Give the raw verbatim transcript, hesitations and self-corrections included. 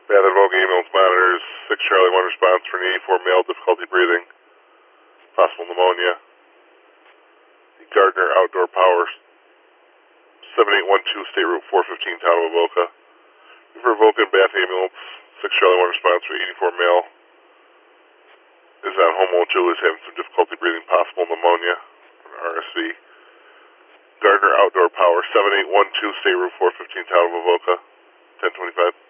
Bath and Vogue ambulance monitors, six Charlie one response for an eighty-four male, difficulty breathing, possible pneumonia. The Gardner Outdoor Power, seven eight one two, State Route four fifteen, town of Avoca. For Avoca Bath ambulance, six Charlie one response for eighty-four male. Is on home while Julie's having some difficulty breathing, possible pneumonia, R S V. Gardner Outdoor Power, seven eight one two, State Route four fifteen, town of Avoca, ten twenty-five.